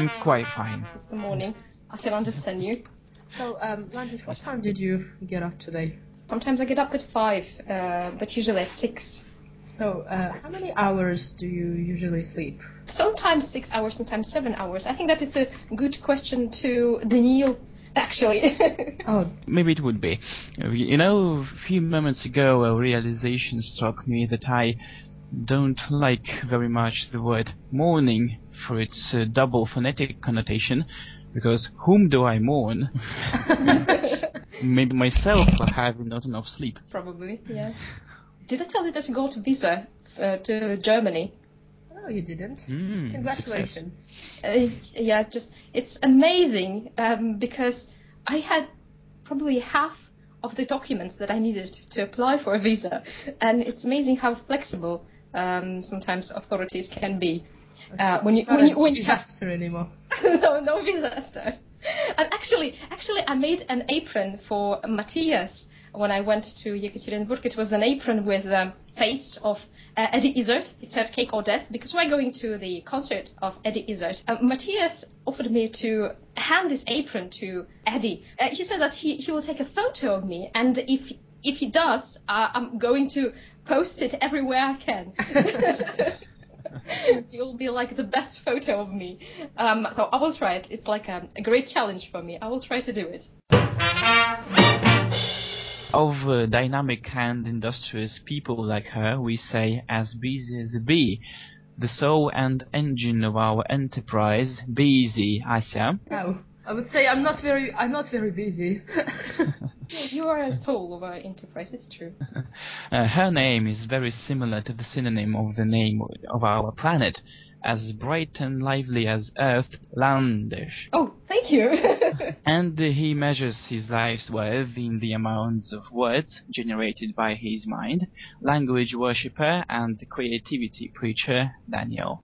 I'm quite fine. It's the morning. I can understand you. So, Landis, what time did you get up today? Sometimes I get up at 5, but usually at 6. So, how many hours do you usually sleep? Sometimes 6 hours, sometimes 7 hours. I think that it's a good question to Daniil, actually. Oh, maybe it would be. You know, a few moments ago a realization struck me that I don't like very much the word mourning for its double phonetic connotation, because whom do I mourn? Maybe myself for having not enough sleep. Probably, yeah. Did I tell you that I got a visa to Germany? no, you didn't. Congratulations. Yeah, it's amazing because I had probably half of the documents that I needed to apply for a visa, and it's amazing how flexible sometimes authorities can be. When you disaster anymore. no disaster. And actually, I made an apron for Matthias when I went to Yekaterinburg. It was an apron with face of Eddie Izzard. It said "Cake or Death" because we're going to the concert of Eddie Izzard. Matthias offered me to hand this apron to Eddie. He said that he will take a photo of me, and if he does, I'm going to post it everywhere I can. You'll be like the best photo of me. So I will try it. It's like a great challenge for me. I will try to do it. Of dynamic and industrious people like her, we say, as busy as a bee. The soul and engine of our enterprise, busy, Asya. Oh, I would say I'm not very busy. You are a soul of our enterprise, it's true. Her name is very similar to the synonym of the name of our planet, as bright and lively as Earth, Landish. Oh, thank you. And he measures his life's worth in the amounts of words generated by his mind, language worshipper and creativity preacher, Daniel.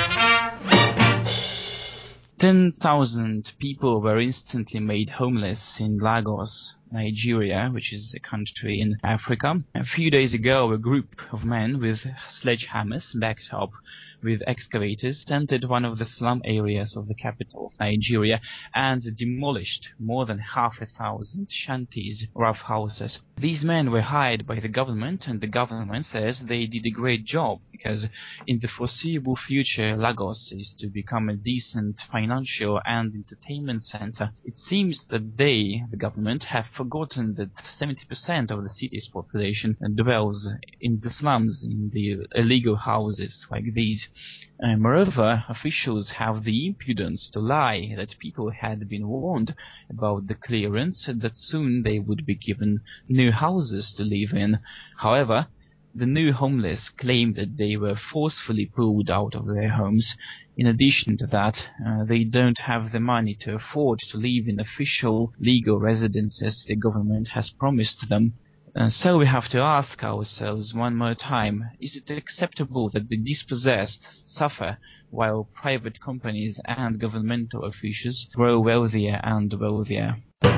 10,000 people were instantly made homeless in Lagos, Nigeria, which is a country in Africa. A few days ago, a group of men with sledgehammers backed up with excavators entered one of the slum areas of the capital, Nigeria, and demolished more than 1,000 shanties, rough houses. These men were hired by the government, and the government says they did a great job, because in the foreseeable future, Lagos is to become a decent financial and entertainment center. It seems that they, the government, have forgotten that 70% of the city's population dwells in the slums, in the illegal houses like these. Moreover, officials have the impudence to lie that people had been warned about the clearance and that soon they would be given new houses to live in. However, the new homeless claim that they were forcefully pulled out of their homes. In addition to that, they don't have the money to afford to live in official legal residences the government has promised them. So we have to ask ourselves one more time, is it acceptable that the dispossessed suffer while private companies and governmental officials grow wealthier and wealthier?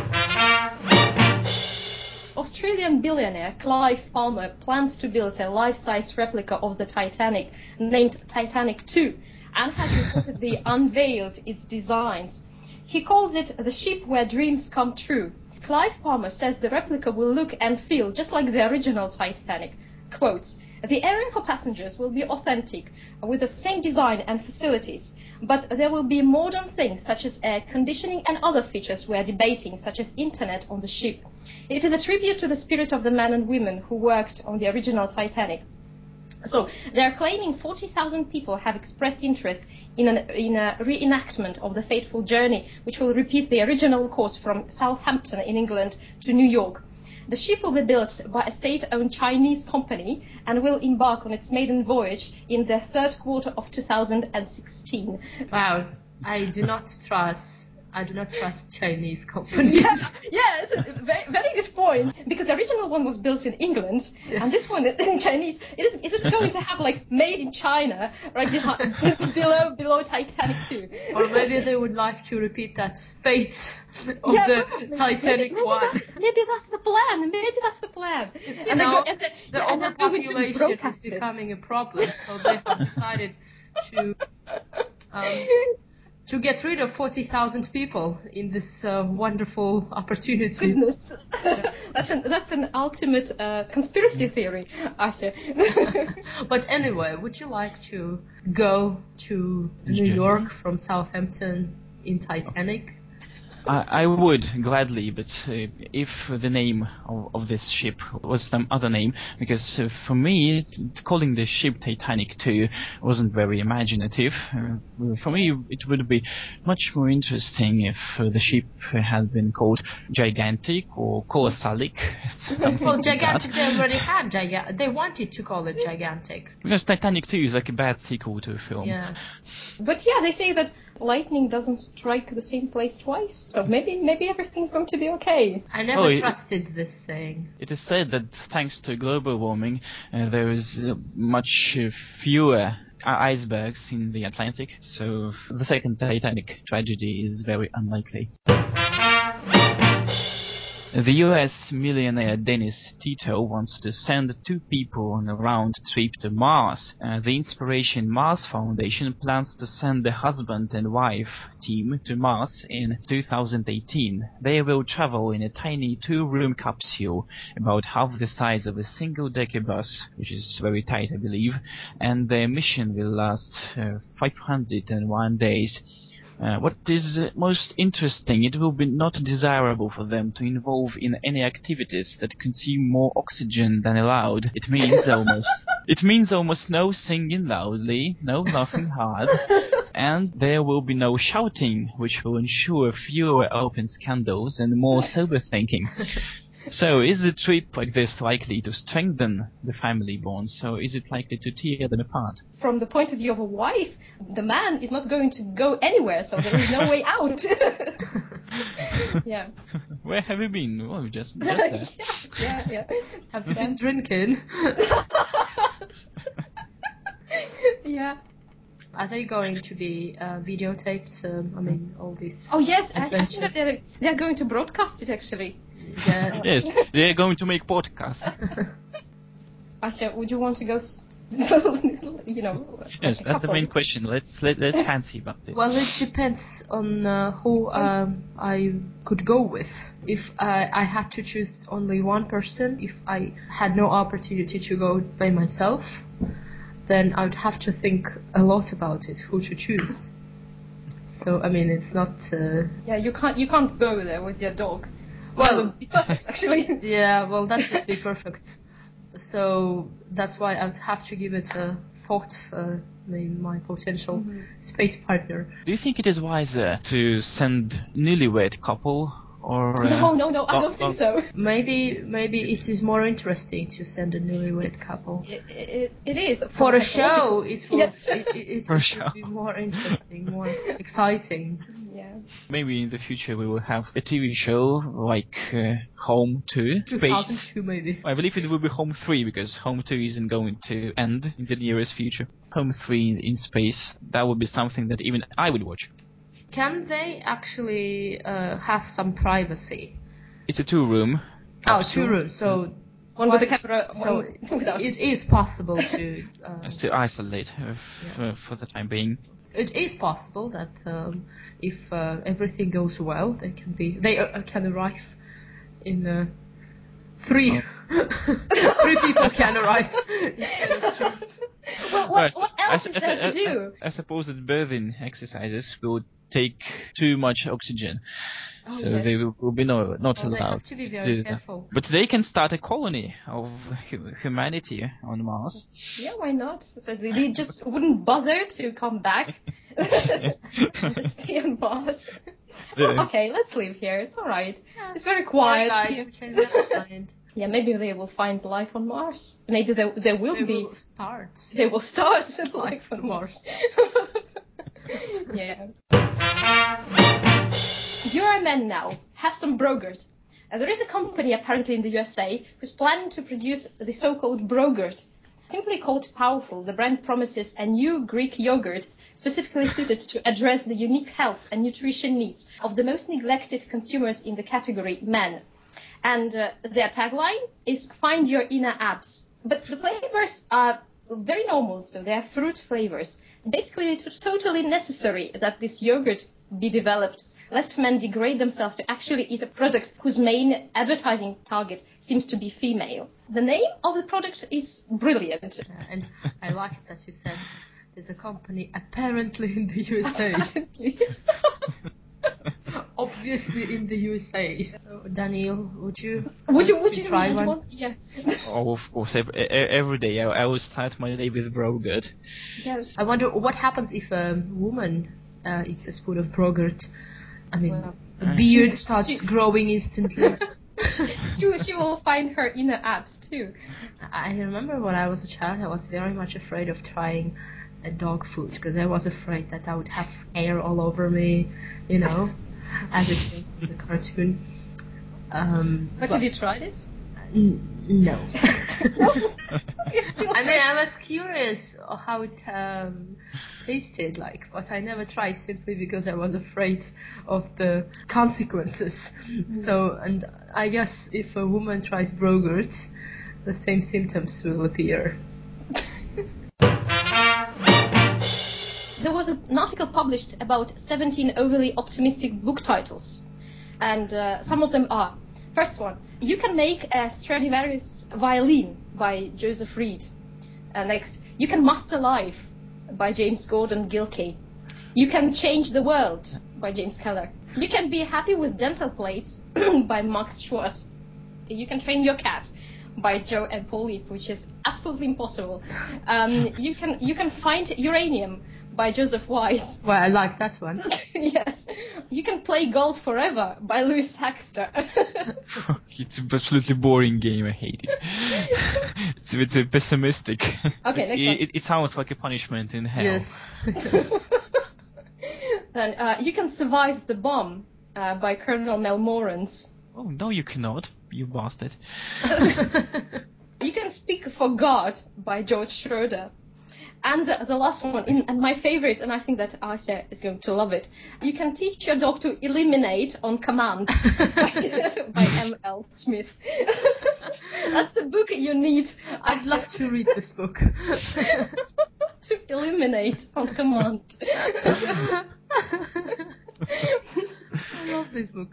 Australian billionaire Clive Palmer plans to build a life-sized replica of the Titanic named Titanic 2 and has reportedly unveiled its designs. He calls it the ship where dreams come true. Clive Palmer says the replica will look and feel just like the original Titanic. Quotes, "The area for passengers will be authentic, with the same design and facilities, but there will be modern things such as air conditioning and other features we are debating, such as internet on the ship. It is a tribute to the spirit of the men and women who worked on the original Titanic." So they are claiming 40,000 people have expressed interest in a reenactment of the fateful journey, which will repeat the original course from Southampton in England to New York. The ship will be built by a state-owned Chinese company and will embark on its maiden voyage in the third quarter of 2016. Wow, I do not trust Chinese companies. Yes, very good point. Because the original one was built in England, yes. And this one in Chinese. Is it going to have like made in China right below Titanic 2? Or maybe they would like to repeat that fate of the Titanic one. Maybe that's the plan. And the overpopulation is becoming a problem, so they have decided to to get rid of 40,000 people in this wonderful opportunity. Goodness, that's an ultimate conspiracy theory, Asha. But anyway, would you like to go to New York from Southampton in Titanic? I would gladly, but if the name of this ship was some other name, because for me, calling the ship Titanic 2 wasn't very imaginative. For me, it would be much more interesting if the ship had been called Gigantic or Colossalic. Well, Gigantic, they already had Gigantic. They wanted to call it Gigantic. Because Titanic 2 is like a bad sequel to a film. Yeah. But yeah, they say that lightning doesn't strike the same place twice, so maybe everything's going to be okay. I never trusted this saying. It is said that thanks to global warming, there is much fewer icebergs in the Atlantic, so the second Titanic tragedy is very unlikely. The US millionaire Dennis Tito wants to send 2 people on a round trip to Mars. The Inspiration Mars Foundation plans to send the husband and wife team to Mars in 2018. They will travel in a tiny 2-room capsule, about half the size of a single-decker bus, which is very tight, I believe, and their mission will last 501 days. What is most interesting, it will be not desirable for them to involve in any activities that consume more oxygen than allowed. It means almost no singing loudly, no laughing hard, and there will be no shouting, which will ensure fewer open scandals and more sober thinking. So, is a trip like this likely to strengthen the family bond? So, is it likely to tear them apart? From the point of view of a wife, the man is not going to go anywhere, so there is no way out. Yeah. Where have you been? Oh, just there. Yeah. Have you been drinking? Yeah. Are they going to be videotaped? All these. Oh yes, I think that they're going to broadcast it actually. Yeah. Yes, they're going to make podcasts. Asha, would you want to go? Yes, that's the main question. Let's fancy about it. Well, it depends on who I could go with. If I had to choose only one person, if I had no opportunity to go by myself, then I would have to think a lot about it, who to choose. So it's not. Yeah, you can't go there with your dog. Well, that would be perfect, actually. Yeah, well, that would be perfect. So that's why I would have to give it a thought, my potential space partner. Do you think it is wiser to send newlywed couple or... No, I don't think so. Maybe it is more interesting to send a newlywed couple. It is. For a show, it will, yes. it will be more interesting, more exciting. Yeah. Maybe in the future we will have a TV show like Home 2. 2002 maybe. I believe it will be Home 3 because Home 2 isn't going to end in the nearest future. Home 3 in space, that would be something that even I would watch. Can they actually have some privacy? It's a 2-room. Oh, 2 rooms. So one with the camera. So it is possible to isolate for the time being. It is possible that if everything goes well, they can arrive in 3. 3 people can arrive instead of 2. Well, what else is there to do? I suppose that birthing exercises will take too much oxygen. Oh, so yes. they will be not allowed. They have to be very careful. But they can start a colony of humanity on Mars. Yeah, why not? So they just wouldn't bother to come back and just stay on Mars. Okay, let's live here. It's all right. Yeah. It's very quiet. We can never find. Yeah, maybe they will find life on Mars. Maybe they will start. They will start life on Mars. Yeah. You're a man now. Have some Brogurt. There is a company apparently in the USA who's planning to produce the so-called Brogurt. Simply called Powerful, the brand promises a new Greek yogurt specifically suited to address the unique health and nutrition needs of the most neglected consumers in the category, men. And their tagline is "Find your inner abs." But the flavors are very normal, so they are fruit flavors. Basically, it was totally necessary that this yogurt be developed, lest men degrade themselves to actually eat a product whose main advertising target seems to be female. The name of the product is brilliant. And I liked that you said there's a company apparently in the USA. Apparently. Obviously in the USA. So, Daniel, would you try one? Yeah. Oh, of course. Every day I will start my day with Brogurt. Yes. I wonder what happens if a woman eats a spoon of Brogurt. I mean, a beard starts growing instantly. She will find her inner abs too. I remember when I was a child, I was very much afraid of trying dog food because I was afraid that I would have hair all over me, you know, as it was in the cartoon. But have you tried it? No. I mean, I was curious how it tasted like, but I never tried simply because I was afraid of the consequences. So, and I guess if a woman tries Brogurt, the same symptoms will appear. There was an article published about 17 overly optimistic book titles, and some of them are: first one, you can make a Stradivarius violin by Joseph Reed. Next, you can master life by James Gordon Gilkey. You can change the world by James Keller. You can be happy with dental plates by Max Schwartz. You can train your cat by Joe and Paul Leap, which is absolutely impossible. You can find uranium by Joseph Weiss. Well, I like that one. Yes. You can play golf forever by Louis Haxter. It's an absolutely boring game. I hate it. It's pessimistic. Okay, next one. It sounds like a punishment in hell. Yes. Then you can survive the bomb by Colonel Melmorans. Oh, no, you cannot, you bastard. You can speak for God by George Schroeder. And the last one, and my favorite, and I think that Asya is going to love it. You can teach your dog to eliminate on command by M.L. Smith. That's the book you need. I'd love to read this book. To eliminate on command. I love this book.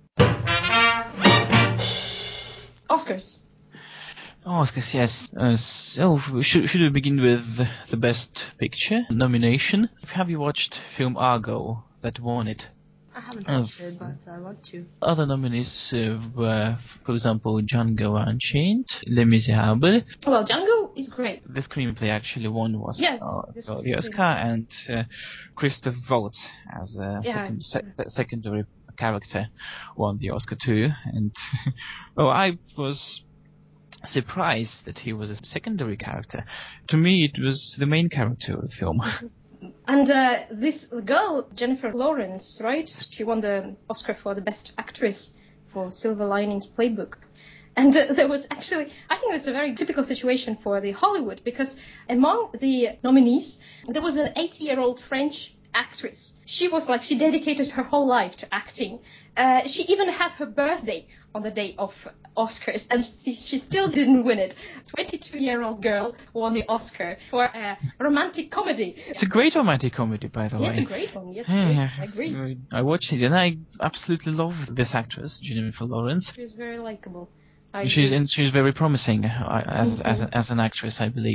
Oscars. Oscars, yes. So, should we begin with the Best Picture nomination? Have you watched film Argo that won it? I haven't watched it, but I want to. Other nominees were, for example, Django Unchained, Les Miserables. Well, Django is great. The screenplay actually won the Oscar, and Christoph Waltz as a secondary character won the Oscar too. And well, I was surprised that he was a secondary character. To me, it was the main character of the film. And this girl, Jennifer Lawrence, right? She won the Oscar for the Best Actress for Silver Linings Playbook. And there was actually, I think it was a very typical situation for the Hollywood, because among the nominees, there was an 80-year-old French actress. She dedicated her whole life to acting. She even had her birthday on the day of Oscars, and she still didn't win it. 22-year-old girl won the Oscar for a romantic comedy. It's a great romantic comedy, by the way. It's a great one. Yes, I agree. I watched it, and I absolutely love this actress, Jennifer Lawrence. She's very likable. She's very promising as an actress, I believe.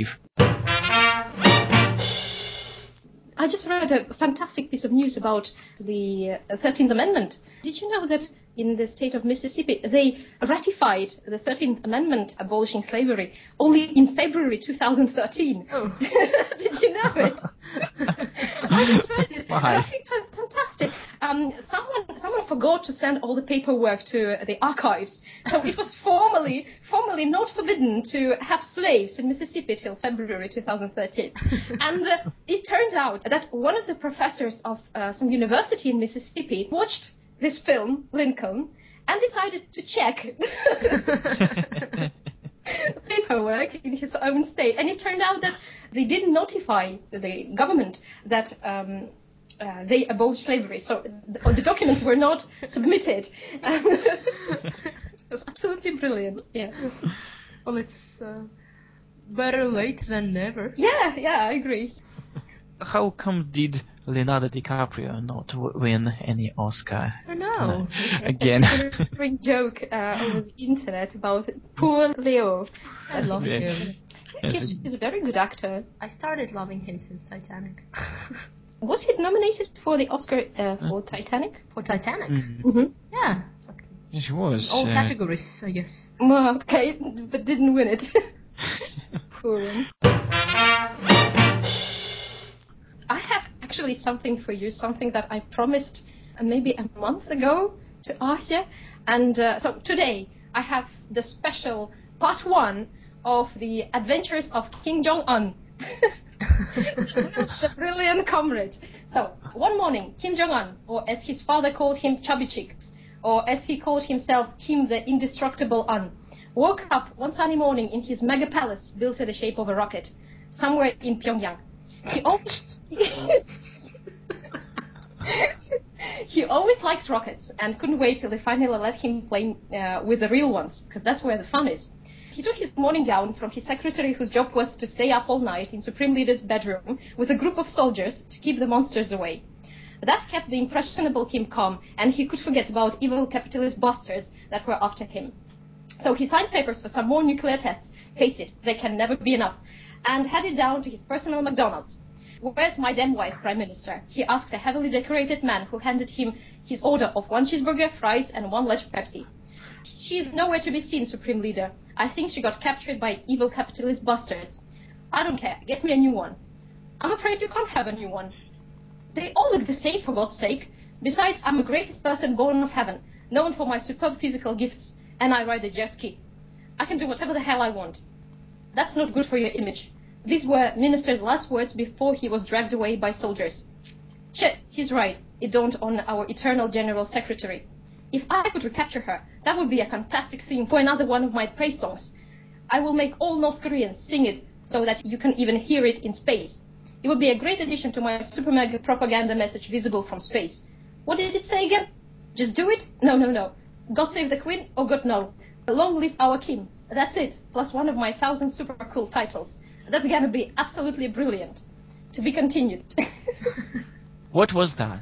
I just read a fantastic piece of news about the 13th Amendment. Did you know that in the state of Mississippi, they ratified the 13th Amendment abolishing slavery only in February 2013? Oh. Did you know it? I just read this. Why? And I think it's fantastic. Someone forgot to send all the paperwork to the archives. So it was formally not forbidden to have slaves in Mississippi till February 2013. And it turned out that one of the professors of some university in Mississippi watched this film, Lincoln, and decided to check paperwork in his own state. And it turned out that they didn't notify the government that they abolished slavery. So the documents were not submitted. It was absolutely brilliant. Yeah. Well, it's Better late than never. Yeah, I agree. How come did Leonardo DiCaprio not win any Oscar? I know. Again. It's a great joke over the internet about poor Leo. I love him. He's a very good actor. I started loving him since Titanic. Was he nominated for the Oscar for Titanic? For Titanic? Mm-hmm. Yeah. Yes, he was. All categories, I guess. Well, okay, but didn't win it. Poor one. I have actually something for you, something that I promised maybe a month ago to Asya. And so today I have the special part 1 of the adventures of Kim Jong-un. The brilliant comrade. So, one morning, Kim Jong-un, or as his father called him, Chubby Cheeks, or as he called himself, Kim the Indestructible Un, woke up one sunny morning in his mega palace built in the shape of a rocket, somewhere in Pyongyang. He always liked rockets and couldn't wait till they finally let him play with the real ones, because that's where the fun is. He took his morning gown from his secretary, whose job was to stay up all night in Supreme Leader's bedroom with a group of soldiers to keep the monsters away. That kept the impressionable Kim calm, and he could forget about evil capitalist bastards that were after him. So he signed papers for some more nuclear tests. Face it, they can never be enough. And headed down to his personal McDonald's. "Where's my damn wife, Prime Minister?" he asked a heavily decorated man who handed him his order of 1 cheeseburger, fries, and 1 large Pepsi. "She is nowhere to be seen, Supreme Leader. I think she got captured by evil capitalist bastards." "I don't care. Get me a new one." "I'm afraid you can't have a new one. They all look the same, for God's sake. Besides, I'm the greatest person born of heaven, known for my superb physical gifts, and I ride a jet ski. I can do whatever the hell I want." "That's not good for your image." These were Minister's last words before he was dragged away by soldiers. Shit, he's right, it dawned on our eternal General Secretary. If I could recapture her, that would be a fantastic theme for another one of my praise songs. I will make all North Koreans sing it so that you can even hear it in space. It would be a great addition to my super mega propaganda message visible from space. What did it say again? Just do it? No. God save the Queen? Oh God, no. Long live our Kim. That's it, plus one of my 1,000 super cool titles. That's gonna be absolutely brilliant. To be continued. What was that?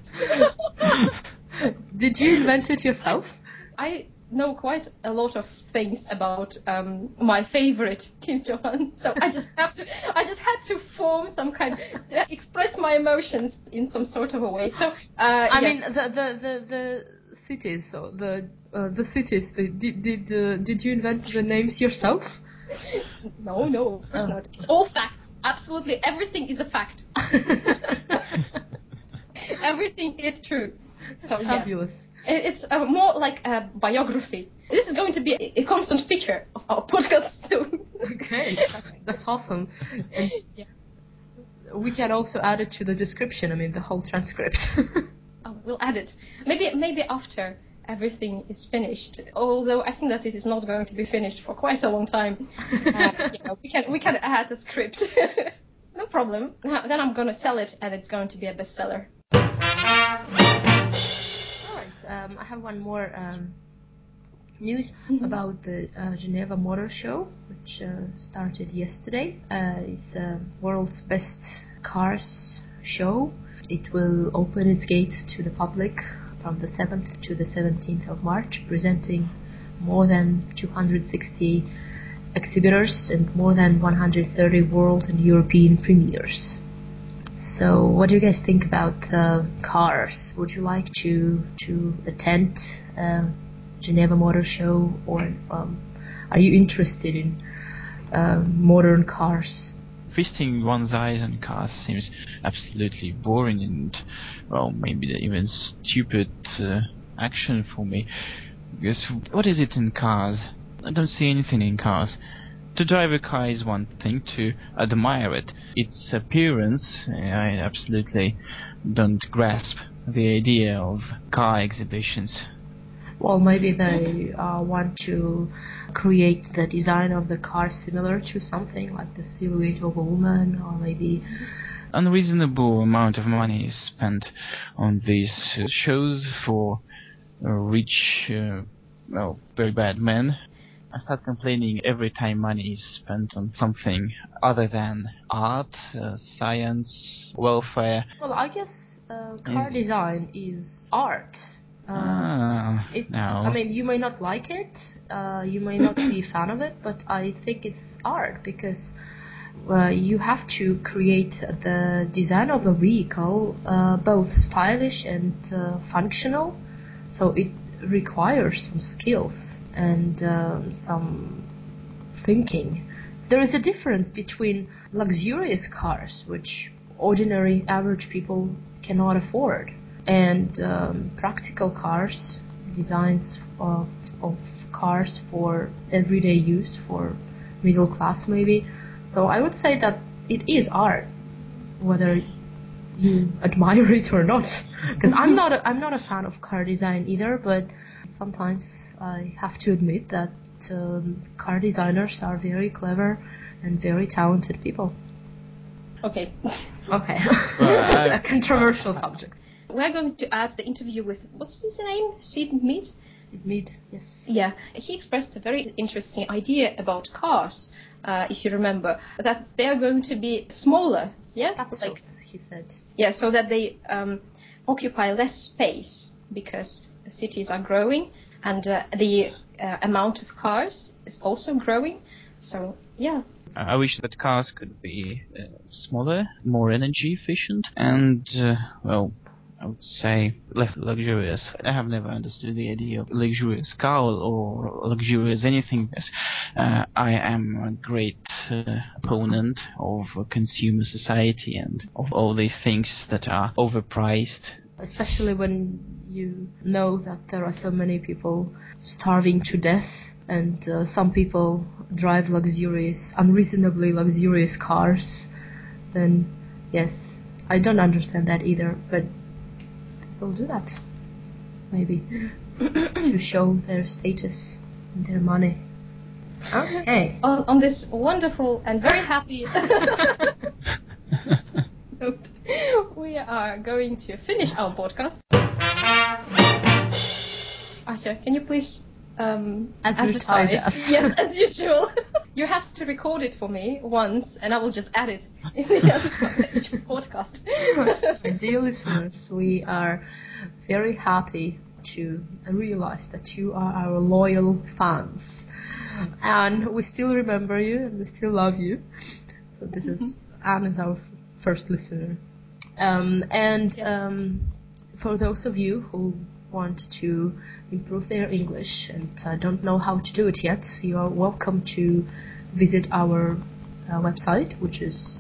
Did you invent it yourself? I know quite a lot of things about my favorite Kim Jong-un, so I just had to form some kind, express my emotions in some sort of a way. So I mean, yes. the cities, so the cities. Did you invent the names yourself? No, of course not. It's all facts. Absolutely everything is a fact. Everything is true. So fabulous. Yeah. It's more like a biography. This is going to be a constant feature of our podcast soon. Okay, that's awesome. And yeah, we can also add it to the description. I mean, the whole transcript. We'll add it. Maybe after everything is finished. Although I think that it is not going to be finished for quite a long time. We can add a script. No problem. Then I'm going to sell it, and it's going to be a bestseller. I have one more news about the Geneva Motor Show, which started yesterday. It's the world's best cars show. It will open its gates to the public from the 7th to the 17th of March, presenting more than 260 exhibitors and more than 130 world and European premieres. So, what do you guys think about cars? Would you like to attend Geneva Motor Show, or are you interested in modern cars? Feasting one's eyes on cars seems absolutely boring and, well, maybe even stupid action for me. Because what is it in cars? I don't see anything in cars. To drive a car is one thing, to admire it. Its appearance, I absolutely don't grasp the idea of car exhibitions. Well, maybe they want to create the design of the car similar to something like the silhouette of a woman, or maybe... Unreasonable amount of money is spent on these shows for rich, very bad men. I start complaining every time money is spent on something other than art, science, welfare. Well, I guess car design is art. No. I mean, you may not like it, you may not be a fan of it, but I think it's art because you have to create the design of the vehicle both stylish and functional, so it requires some skills and some thinking. There is a difference between luxurious cars, which ordinary average people cannot afford, and practical cars, designs of cars for everyday use, for middle class maybe. So I would say that it is art, whether you admire it or not. Because I'm not a fan of car design either, but sometimes I have to admit that car designers are very clever and very talented people. Okay. Okay. Well, a controversial subject. We're going to add the interview with, what's his name? Sid Mead? Sid Mead, yes. Yeah, he expressed a very interesting idea about cars, if you remember, that they are going to be smaller, yeah? Capsules, he said. Yeah, so that they occupy less space because cities are growing and the amount of cars is also growing. So, yeah. I wish that cars could be smaller, more energy efficient, and, I would say less luxurious. I have never understood the idea of luxurious car or luxurious anything. I am a great opponent of consumer society and of all these things that are overpriced. Especially when you know that there are so many people starving to death, and some people drive unreasonably luxurious cars, then yes, I don't understand that either, but people do that, maybe, to show their status and their money. Okay. On this wonderful and very happy note, we are going to finish our podcast. Asha, can you please Advertise us. Yes, as usual. You have to record it for me once, and I will just add it in the end of each podcast. Dear listeners, we are very happy to realize that you are our loyal fans. And we still remember you, and we still love you. So this is Anne is our first listener. For those of you who want to improve their English and don't know how to do it yet, you are welcome to visit our website, which is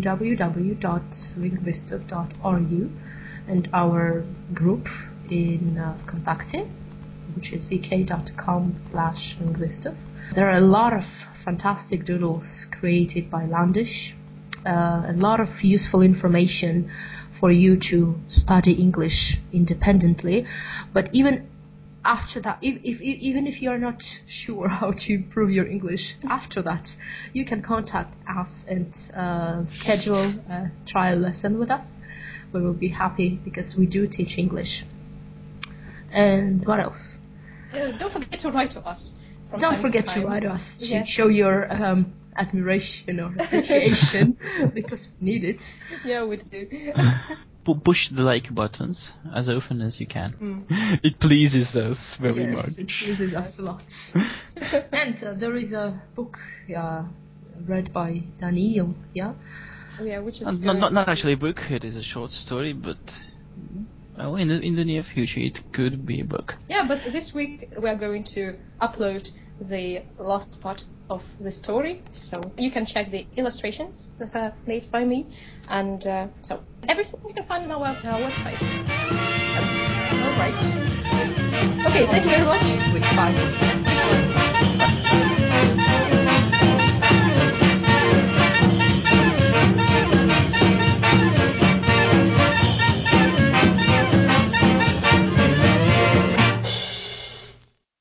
www.linguistov.ru, and our group in Contacte, which is vk.com/linguistov. There are a lot of fantastic doodles created by Landish, a lot of useful information for you to study English independently. But even after that, even if you are not sure how to improve your English after that, you can contact us and schedule a trial lesson with us. We will be happy because we do teach English. And what else? Don't forget to write to us. Don't forget to write to us to show your admiration or appreciation because we need it. Yeah, we do. Push the like buttons as often as you can. It pleases us very much. It pleases us a lot. And there is a book read by Daniil, yeah? Yeah, which is not actually a book. It is a short story, but well, in the near future, it could be a book. Yeah, but this week we are going to upload the last part of the story, so you can check the illustrations that are made by me, and so everything you can find on our website. All right. Okay, thank you very much. Bye.